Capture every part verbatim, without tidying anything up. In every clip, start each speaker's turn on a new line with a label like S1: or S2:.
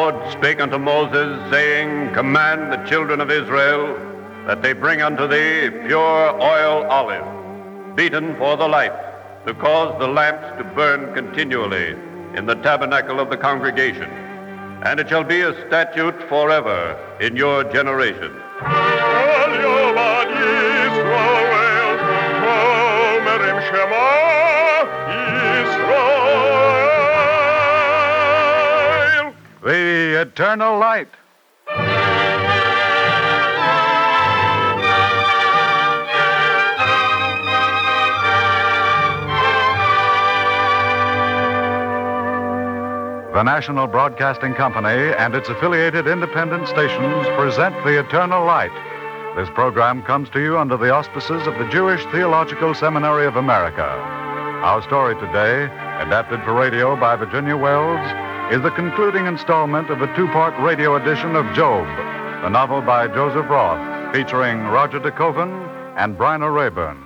S1: Lord spake unto Moses, saying, Command the children of Israel that they bring unto thee pure oil olive, beaten for the light, to cause the lamps to burn continually in the tabernacle of the congregation. And it shall be a statute forever in your generation.
S2: The eternal light. The National Broadcasting Company and its affiliated independent stations present The Eternal Light. This program comes to you under the auspices of the Jewish Theological Seminary of America. Our story today, adapted for radio by Virginia Wells, is the concluding installment of a two-part radio edition of Job, the novel by Joseph Roth, featuring Roger De Koven and Bryna Rayburn.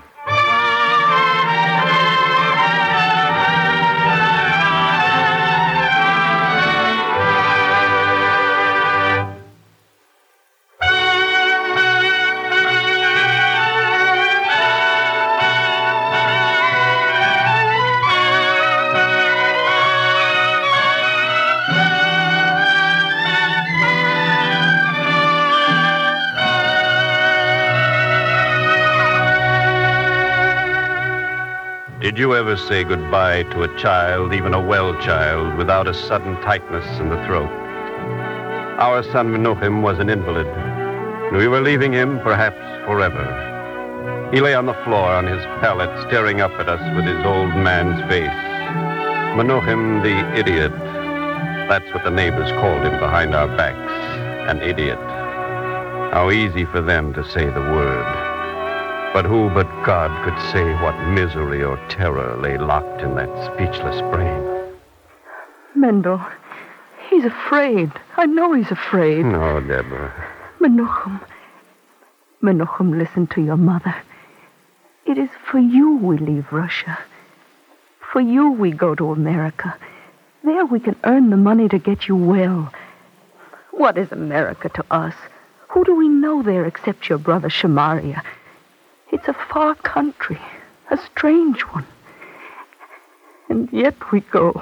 S1: Did you ever say goodbye to a child, even a well child, without a sudden tightness in the throat? Our son Menuchim was an invalid. We were leaving him, perhaps forever. He lay on the floor on his pallet, staring up at us with his old man's face. Menuchim the idiot. That's what the neighbors called him behind our backs. An idiot. How easy for them to say the word. But who but God could say what misery or terror lay locked in that speechless brain?
S3: Mendel, he's afraid. I know he's afraid.
S1: No, Deborah.
S3: Menuchim. Menuchim, listen to your mother. It is for you we leave Russia. For you we go to America. There we can earn the money to get you well. What is America to us? Who do we know there except your brother Shamaria? It's a far country, a strange one. And yet we go.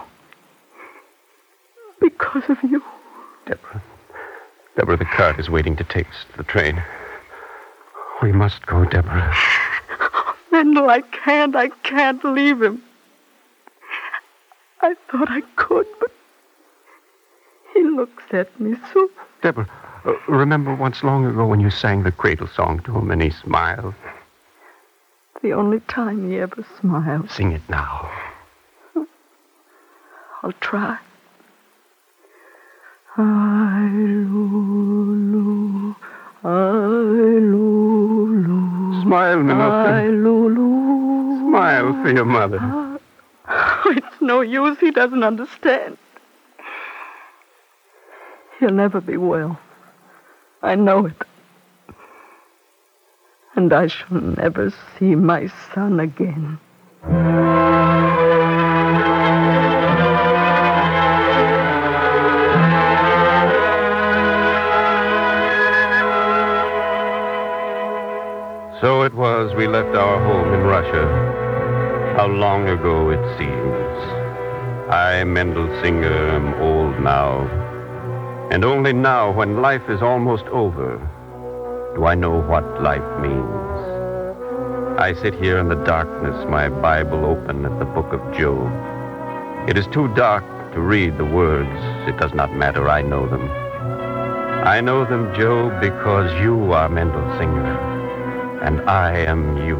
S3: Because of you.
S1: Deborah. Deborah, the cart is waiting to take us to the train. We must go, Deborah.
S3: Mendel, I can't, I can't leave him. I thought I could, but he looks at me so...
S1: Deborah, uh, remember once long ago when you sang the cradle song to him and he smiled?
S3: The only time he ever smiled.
S1: Sing it now.
S3: I'll try. I-lulu, I-lulu.
S1: Smile, Menuchim.
S3: I-lulu.
S1: Smile for your mother.
S3: Oh, it's no use. He doesn't understand. He'll never be well. I know it. And I shall never see my son again. So it was we left our home in Russia. How long ago it seems. I, Mendel Singer, am old now. And only now, when life is almost over, do I know what life means. I sit here in the darkness, my Bible open at the book of Job. It is too dark to read the words. It does not matter, I know them. I know them, Job, because you are Mendel Singer, and I am you.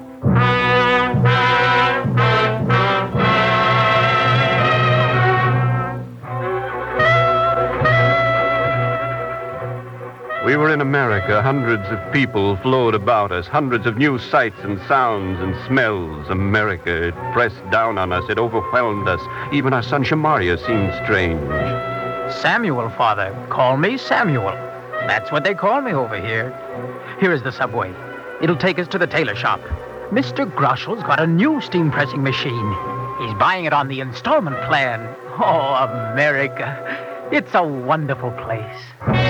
S3: We were in America. Hundreds of people flowed about us. Hundreds of new sights and sounds and smells. America, it pressed down on us. It overwhelmed us. Even our son Shamaria seemed strange.
S4: Samuel, Father. Call me Samuel. That's what they call me over here. Here is the subway. It'll take us to the tailor shop. Mister Groshel's got a new steam pressing machine. He's buying it on the installment plan. Oh, America. It's a wonderful place.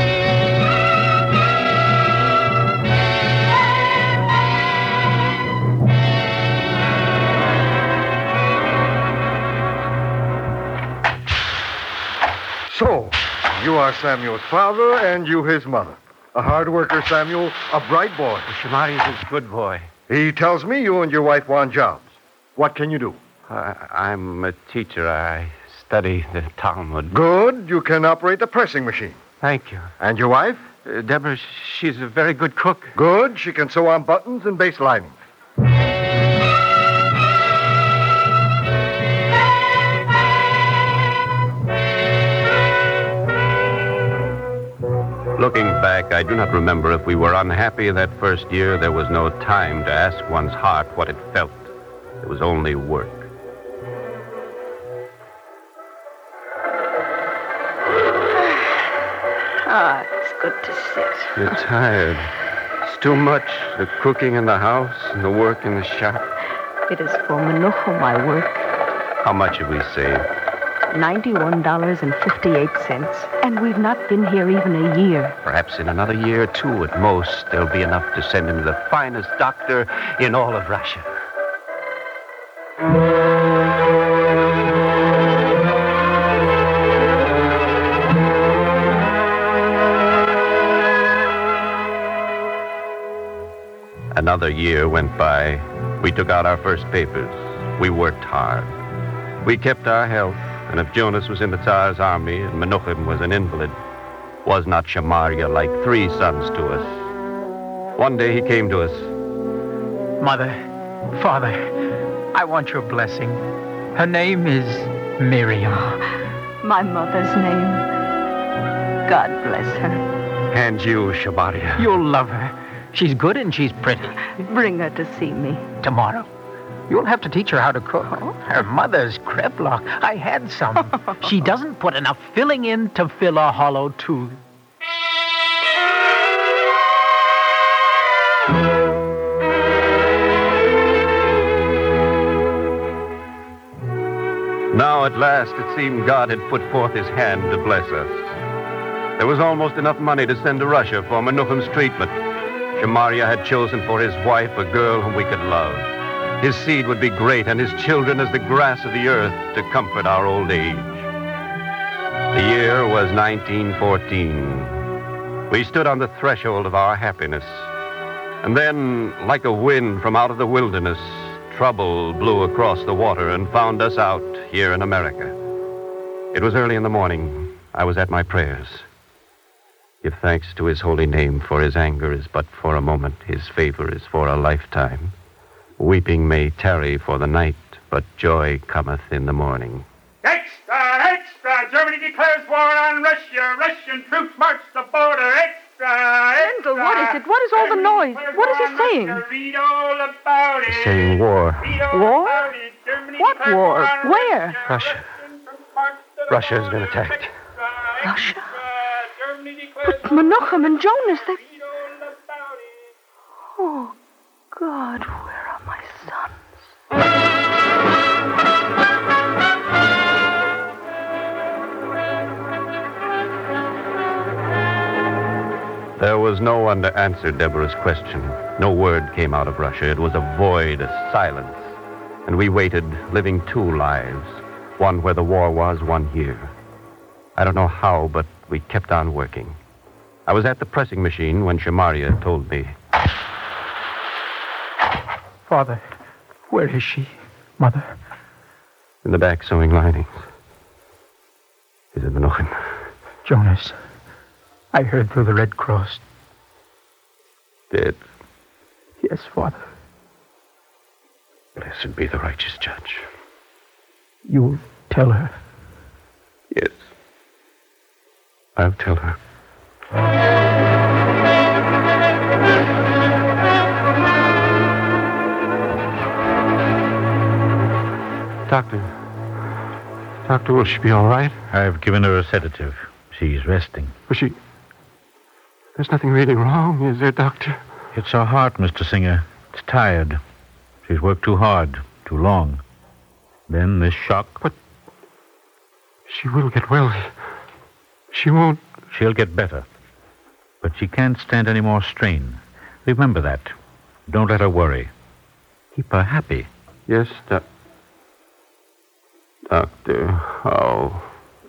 S5: So, you are Samuel's father and you his mother. A hard worker, Samuel, a bright boy.
S3: Shamari's a good boy.
S5: He tells me you and your wife want jobs. What can you do?
S3: Uh, I'm a teacher. I study the Talmud.
S5: Good. You can operate the pressing machine.
S3: Thank you.
S5: And your wife?
S3: Uh, Deborah, she's a very good cook.
S5: Good. She can sew on buttons and base linings.
S3: Looking back, I do not remember if we were unhappy that first year. There was no time to ask one's heart what it felt. It was only work.
S6: Ah, it's good to sit.
S3: You're tired. It's too much. The cooking in the house and the work in the shop.
S6: It is for Menuchim I work.
S3: How much have we saved?
S6: ninety-one dollars and fifty-eight cents. And we've not been here even a year.
S3: Perhaps in another year or two at most, there'll be enough to send him to the finest doctor in all of Russia. Another year went by. We took out our first papers. We worked hard. We kept our health, and if Jonas was in the Tsar's army and Menuchim was an invalid, was not Shamaria like three sons to us? One day he came to us.
S4: Mother, Father, I want your blessing. Her name is Miriam.
S6: My mother's name. God bless her.
S3: And you, Shamaria.
S4: You'll love her. She's good and she's pretty.
S6: Bring her to see me.
S4: Tomorrow, you'll have to teach her how to cook. Her mother's kreplach. I had some. She doesn't put enough filling in to fill a hollow tooth.
S3: Now, at last, it seemed God had put forth his hand to bless us. There was almost enough money to send to Russia for Menuchim's treatment. Shamaria had chosen for his wife a girl whom we could love. His seed would be great, and his children as the grass of the earth to comfort our old age. The year was nineteen fourteen. We stood on the threshold of our happiness. And then, like a wind from out of the wilderness, trouble blew across the water and found us out here in America. It was early in the morning. I was at my prayers. Give thanks to his holy name, for his anger is but for a moment. His favor is for a lifetime. Weeping may tarry for the night, but joy cometh in the morning.
S7: Extra, extra! Germany declares war on Russia. Russian troops march the border. Extra, extra!
S6: Wendell, what is it? What is all the noise? What is he saying?
S7: Read all about it.
S3: He's saying war.
S6: War? What war? Where?
S3: Russia. Russia has been attacked.
S6: Russia? But Menuchim and Jonas, they... Oh, God, where are my sons?
S3: There was no one to answer Deborah's question. No word came out of Russia. It was a void, a silence. And we waited, living two lives. One where the war was, one here. I don't know how, but we kept on working. I was at the pressing machine when Shamaria told me.
S4: Father, where is she? Mother?
S3: In the back, sewing linings. Is it Menuchim?
S4: Jonas, I heard through the Red Cross.
S3: Dead.
S4: Yes, Father.
S3: Blessed be the righteous judge.
S4: You'll tell her.
S3: Yes. I'll tell her. Doctor. Doctor, will she be all right?
S8: I've given her a sedative. She's resting.
S3: Was she... There's nothing really wrong, is there, Doctor?
S8: It's her heart, Mister Singer. It's tired. She's worked too hard, too long. Then this shock...
S3: But she will get well. She won't.
S8: She'll get better. But she can't stand any more strain. Remember that. Don't let her worry. Keep her happy.
S3: Yes, doc- Doctor. How?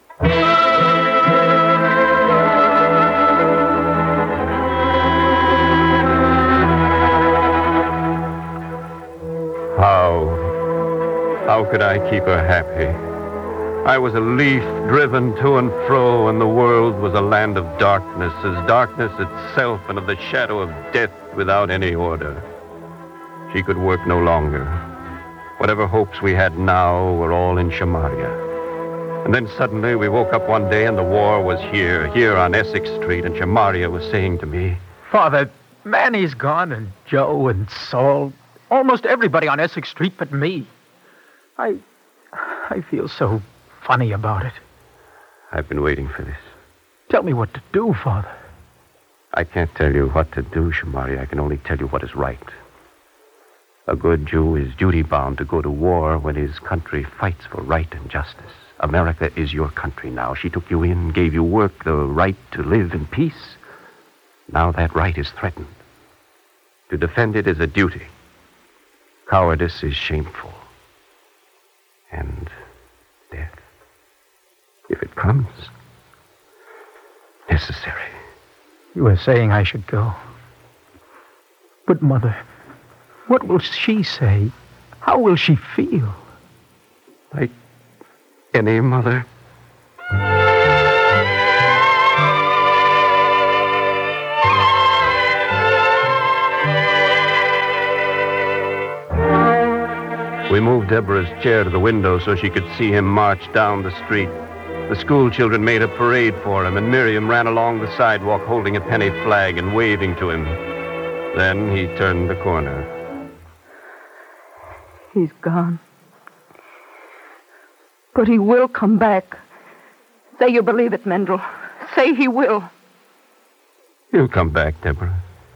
S3: How? How could I keep her happy? I was a leaf driven to and fro, and the world was a land of darkness, as darkness itself, and of the shadow of death without any order. She could work no longer. Whatever hopes we had now were all in Shamaria. And then suddenly we woke up one day and the war was here, here on Essex Street, and Shamaria was saying to me,
S4: Father, Manny's gone, and Joe and Saul, almost everybody on Essex Street but me. I... I feel so funny about it.
S3: I've been waiting for this.
S4: Tell me what to do, Father.
S3: I can't tell you what to do, Shamaria. I can only tell you what is right. A good Jew is duty-bound to go to war when his country fights for right and justice. America is your country now. She took you in, gave you work, the right to live in peace. Now that right is threatened. To defend it is a duty. Cowardice is shameful. And death, if it comes, necessary.
S4: You were saying I should go. But, Mother, what will she say? How will she feel?
S3: Like any mother. We moved Deborah's chair to the window so she could see him march down the street. The school children made a parade for him, and Miriam ran along the sidewalk holding a penny flag and waving to him. Then he turned the corner.
S6: He's gone. But he will come back. Say you believe it, Mendel. Say he will.
S3: He'll come back, Deborah.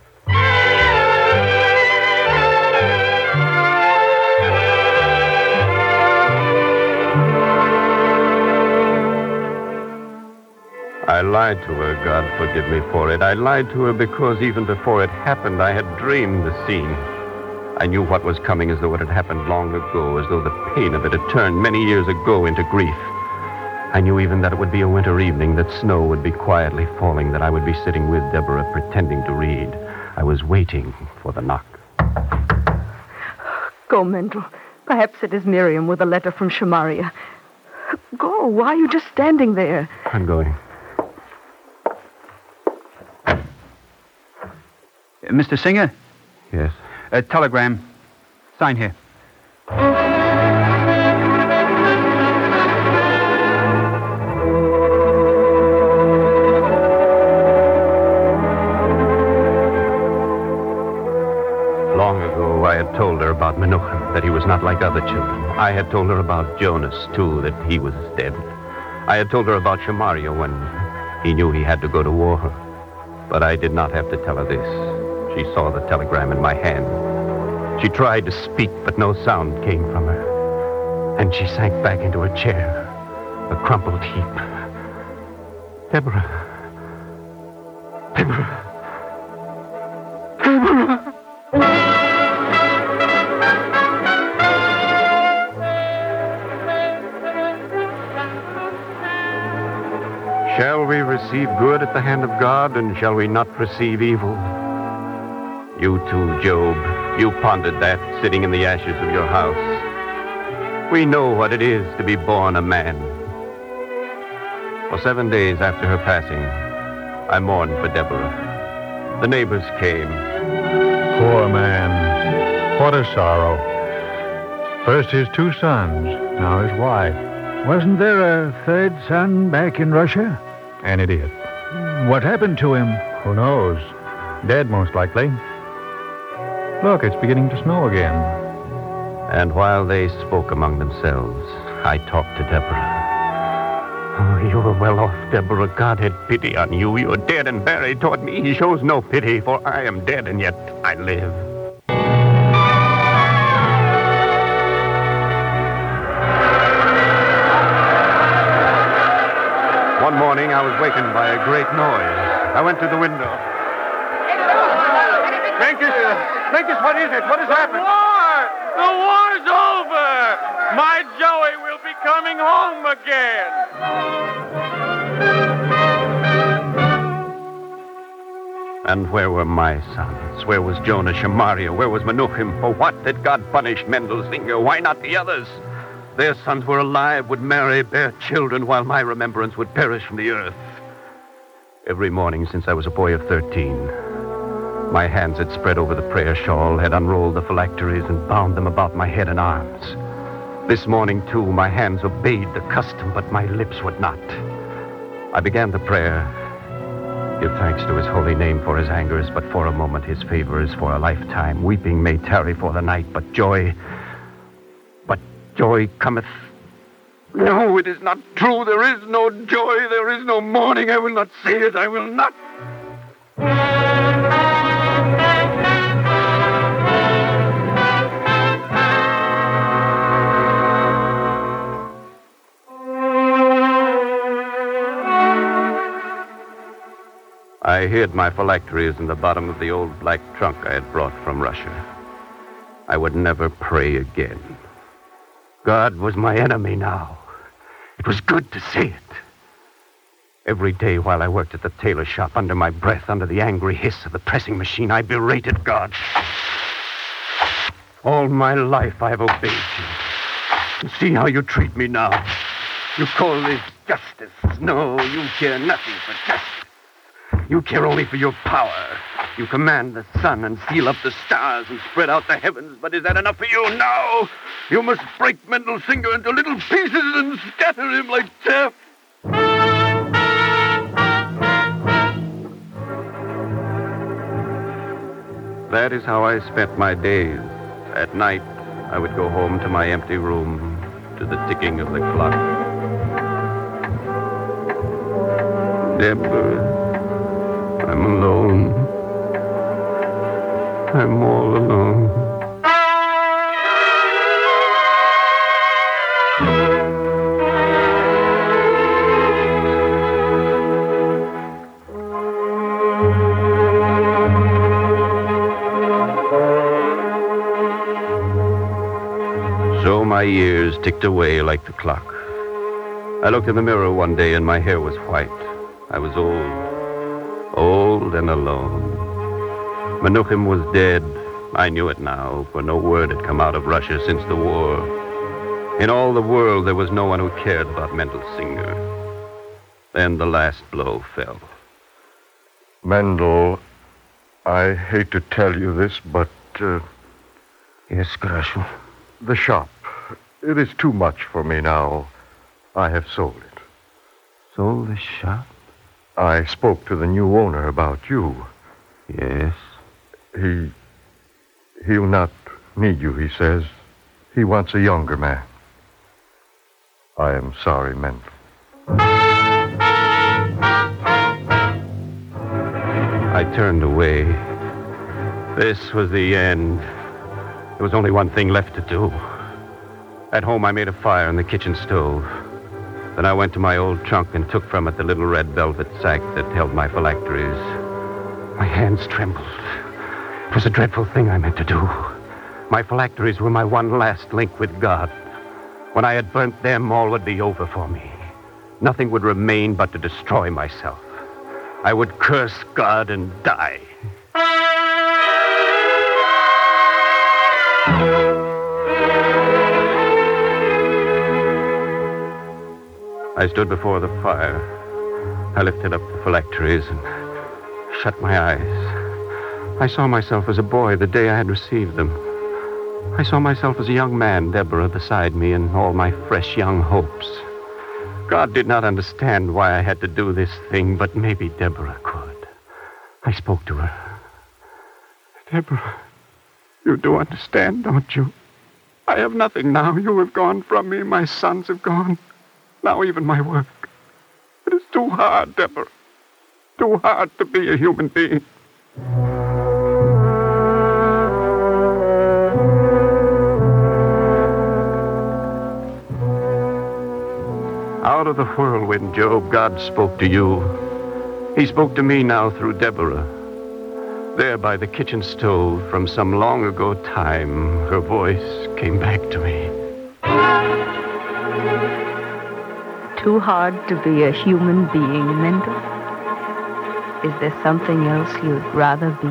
S3: I lied to her, God forgive me for it. I lied to her because even before it happened, I had dreamed the scene. I knew what was coming as though it had happened long ago, as though the pain of it had turned many years ago into grief. I knew even that it would be a winter evening, that snow would be quietly falling, that I would be sitting with Deborah pretending to read. I was waiting for the knock.
S6: Go, Mendel. Perhaps it is Miriam with a letter from Shamaria. Go. Why are you just standing there?
S3: I'm going.
S9: Mister Singer?
S3: Yes?
S9: A telegram. Sign here.
S3: Long ago, I had told her about Menuhin, that he was not like other children. I had told her about Jonas, too, that he was dead. I had told her about Shamaria when he knew he had to go to war. But I did not have to tell her this. She saw the telegram in my hand. She tried to speak, but no sound came from her. And she sank back into her chair, a crumpled heap. Deborah. Deborah. Deborah. Shall we receive good at the hand of God, and shall we not receive evil? You too, Job. You pondered that, sitting in the ashes of your house. We know what it is to be born a man. For seven days after her passing, I mourned for Deborah. The neighbors came.
S8: Poor man. What a sorrow. First his two sons, now his wife. Wasn't there a third son back in Russia? An idiot. What happened to him? Who knows? Dead, most likely. Look, it's beginning to snow again.
S3: And while they spoke among themselves, I talked to Deborah. Oh, you were well off, Deborah. God had pity on you. You are dead and buried. Toward me he shows no pity, for I am dead, and yet I live. One morning,
S1: morning, I was wakened by a great noise. I went to the window.
S5: Mankus, Mankus, what is it? What has happened?
S10: War! The war's over! My Joey will be coming home again!
S1: And where were my sons? Where was Jonah Shamaria? Where was Menuchim? For what did God punish Mendel Singer? Why not the others? Their sons were alive, would marry, bear children, while my remembrance would perish from the earth. Every morning since I was a boy of thirteen, my hands had spread over the prayer shawl, had unrolled the phylacteries and bound them about my head and arms. This morning, too, my hands obeyed the custom, but my lips would not. I began the prayer. Give thanks to his holy name, for his anger is but for a moment, his favor is for a lifetime. Weeping may tarry for the night, but joy, but joy cometh. No, it is not true. There is no joy. There is no mourning. I will not say it. I will not. I hid my phylacteries in the bottom of the old black trunk I had brought from Russia. I would never pray again. God was my enemy now. It was good to say it. Every day while I worked at the tailor shop, under my breath, under the angry hiss of the pressing machine, I berated God. All my life I have obeyed you. And see how you treat me now. You call this justice. No, you care nothing for justice. You care only for your power. You command the sun and seal up the stars and spread out the heavens, but is that enough for you? No! You must break Mendel Singer into little pieces and scatter him like chaff. That is how I spent my days. At night, I would go home to my empty room, to the ticking of the clock. Deborah, I'm alone. I'm all alone. So my years ticked away like the clock. I looked in the mirror one day and my hair was white. I was old. Old and alone. Menuchim was dead. I knew it now, for no word had come out of Russia since the war. In all the world, there was no one who cared about Mendel Singer. Then the last blow fell.
S5: Mendel, I hate to tell you this, but... Uh,
S1: yes, Grashel.
S5: The shop. It is too much for me now. I have sold it.
S1: Sold the shop?
S5: I spoke to the new owner about you.
S1: Yes?
S5: He... He'll not need you, he says. He wants a younger man. I am sorry, Mendel.
S1: I turned away. This was the end. There was only one thing left to do. At home, I made a fire in the kitchen stove. Then I went to my old trunk and took from it the little red velvet sack that held my phylacteries. My hands trembled. It was a dreadful thing I meant to do. My phylacteries were my one last link with God. When I had burnt them, all would be over for me. Nothing would remain but to destroy myself. I would curse God and die. I stood before the fire. I lifted up the phylacteries and shut my eyes. I saw myself as a boy the day I had received them. I saw myself as a young man, Deborah beside me, and all my fresh young hopes. God did not understand why I had to do this thing, but maybe Deborah could. I spoke to her. Deborah, you do understand, don't you? I have nothing now. You have gone from me. My sons have gone. Now even my work. It is too hard, Deborah. Too hard to be a human being. Out of the whirlwind when, Job, God spoke to you, he spoke to me now through Deborah. There by the kitchen stove, from some long ago time, her voice came back to me.
S6: Too hard to be a human being, Mendel? Is there something else you'd rather be?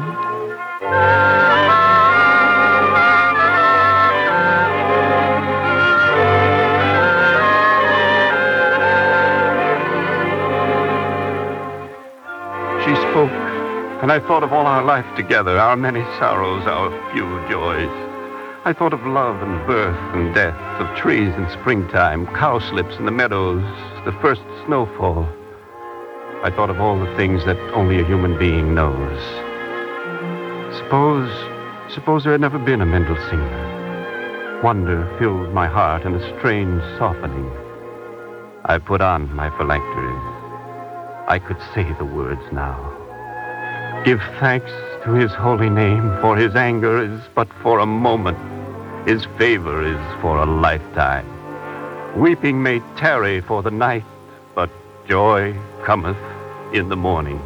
S1: She spoke, and I thought of all our life together, our many sorrows, our few joys. I thought of love and birth and death, of trees in springtime, cowslips in the meadows, the first snowfall. I thought of all the things that only a human being knows. Suppose, suppose there had never been a Mendel Singer. Wonder filled my heart and a strange softening. I put on my phylacteries. I could say the words now. Give thanks to his holy name, for his anger is but for a moment. His favor is for a lifetime. Weeping may tarry for the night, but joy cometh in the morning.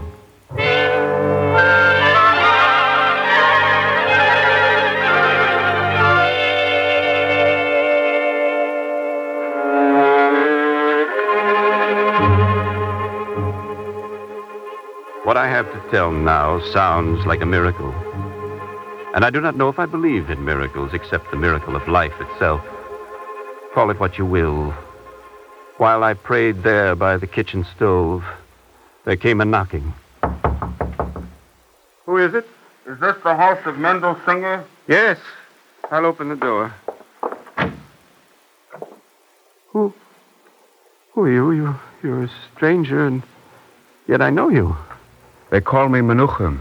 S1: What I have to tell now sounds like a miracle. And I do not know if I believe in miracles except the miracle of life itself. Call it what you will. While I prayed there by the kitchen stove, there came a knocking.
S10: Who is it? Is this the house of Mendel Singer?
S1: Yes. I'll open the door. Who? Who are you? you you're a stranger, and yet I know you.
S9: They call me Menuchem.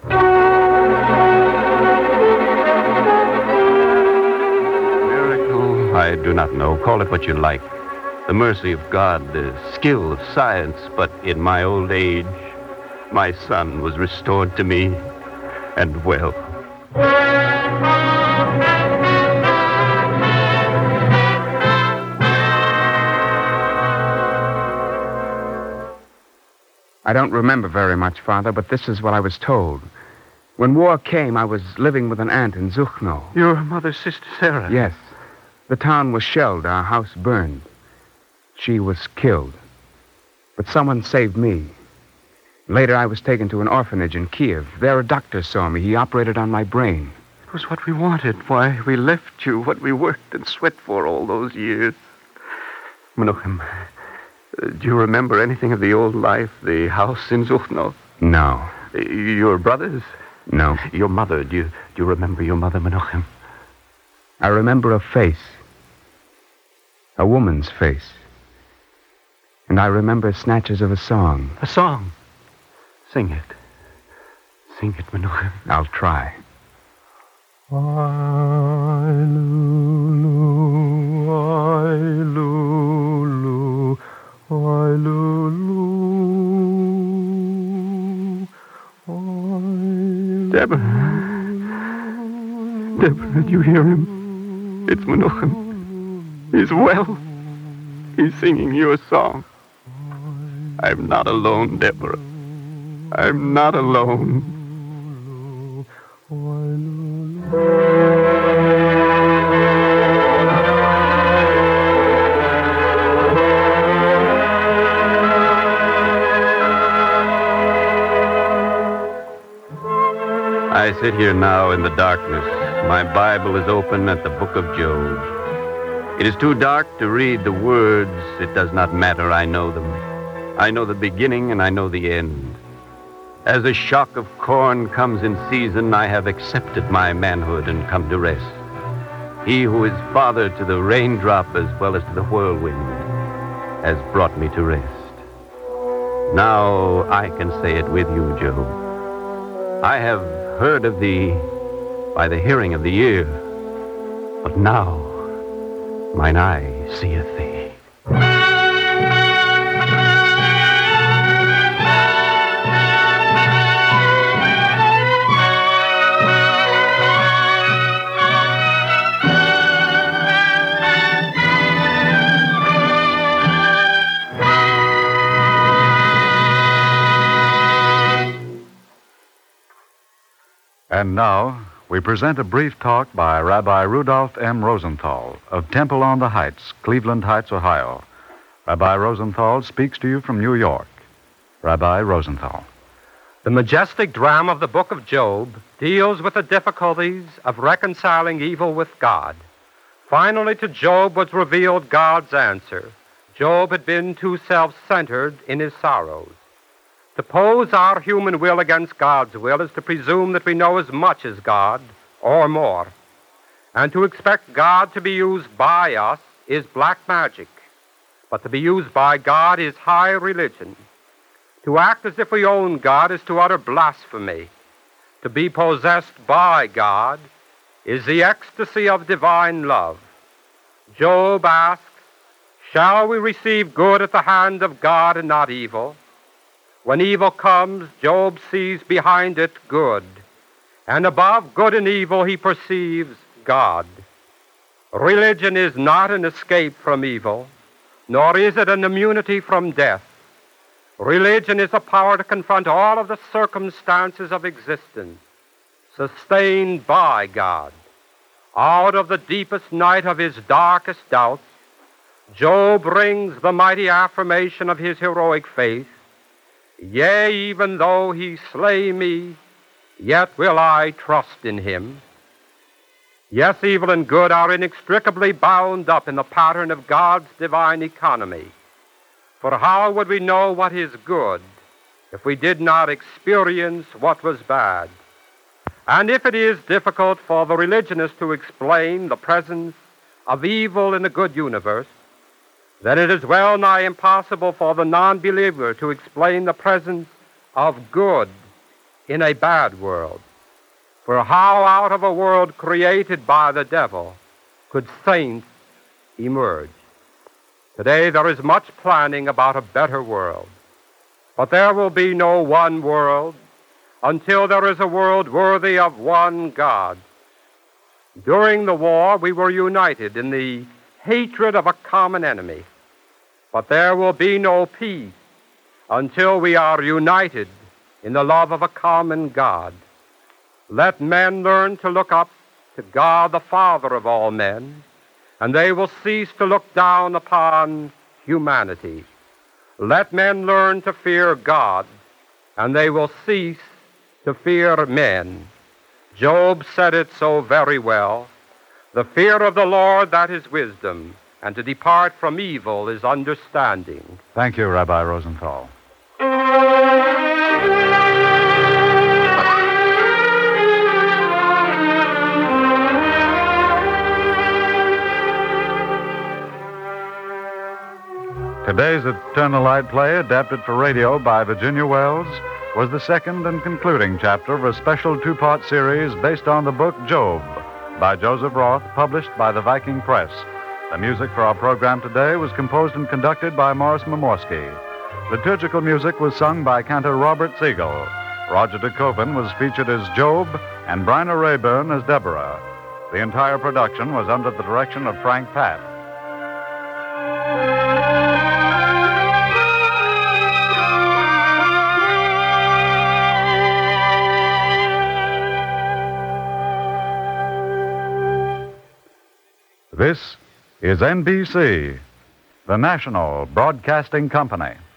S1: Miracle, I do not know. Call it what you like. The mercy of God, the skill of science. But in my old age, my son was restored to me, and well.
S9: I don't remember very much, Father, but this is what I was told. When war came, I was living with an aunt in Zuchno.
S1: Your mother's sister, Sarah?
S9: Yes. The town was shelled, our house burned. She was killed. But someone saved me. Later, I was taken to an orphanage in Kiev. There, a doctor saw me. He operated on my brain.
S1: It was what we wanted, why we left you, what we worked and sweat for all those years. Menuchem, uh, do you remember anything of the old life, the house in Zuchno?
S9: No.
S1: Uh, your brothers?
S9: No.
S1: Your mother, do you, do you remember your mother, Menuchem?
S9: I remember a face. A woman's face. And I remember snatches of a song.
S1: A song? Sing it. Sing it, Menuchem.
S9: I'll try.
S1: Deborah. Deborah, do you hear him? It's Menuchem. He's well. He's singing your song. I'm not alone, Deborah. I'm not alone. I sit here now in the darkness. My Bible is open at the book of Job. It is too dark to read the words. It does not matter. I know them. I know the beginning and I know the end. As a shock of corn comes in season, I have accepted my manhood and come to rest. He who is father to the raindrop as well as to the whirlwind has brought me to rest. Now I can say it with you, Job. I have heard of thee by the hearing of the ear, but now mine eye seeth thee.
S2: And now, we present a brief talk by Rabbi Rudolph M. Rosenthal of Temple on the Heights, Cleveland Heights, Ohio. Rabbi Rosenthal speaks to you from New York. Rabbi Rosenthal.
S11: The majestic drama of the book of Job deals with the difficulties of reconciling evil with God. Finally, to Job was revealed God's answer. Job had been too self-centered in his sorrows. To pose our human will against God's will is to presume that we know as much as God, or more. And to expect God to be used by us is black magic. But to be used by God is high religion. To act as if we own God is to utter blasphemy. To be possessed by God is the ecstasy of divine love. Job asks, shall we receive good at the hand of God and not evil? When evil comes, Job sees behind it good, and above good and evil he perceives God. Religion is not an escape from evil, nor is it an immunity from death. Religion is a power to confront all of the circumstances of existence, sustained by God. Out of the deepest night of his darkest doubts, Job brings the mighty affirmation of his heroic faith. Yea, even though he slay me, yet will I trust in him. Yes, evil and good are inextricably bound up in the pattern of God's divine economy. For how would we know what is good if we did not experience what was bad? And if it is difficult for the religionist to explain the presence of evil in the good universe, then it is well nigh impossible for the non-believer to explain the presence of good in a bad world. For how out of a world created by the devil could saints emerge? Today there is much planning about a better world, but there will be no one world until there is a world worthy of one God. During the war, we were united in the hatred of a common enemy. But there will be no peace until we are united in the love of a common God. Let men learn to look up to God, the Father of all men, and they will cease to look down upon humanity. Let men learn to fear God, and they will cease to fear men. Job said it so very well. The fear of the Lord, that is wisdom, and to depart from evil is understanding.
S2: Thank you, Rabbi Rosenthal. Today's Eternal Light play, adapted for radio by Virginia Wells, was the second and concluding chapter of a special two-part series based on the book Job by Joseph Roth, published by the Viking Press. The music for our program today was composed and conducted by Morris Momorsky. Liturgical music was sung by cantor Robert Siegel. Roger DeKoven was featured as Job and Bryna Rayburn as Deborah. The entire production was under the direction of Frank Papp. This is N B C, the national broadcasting company.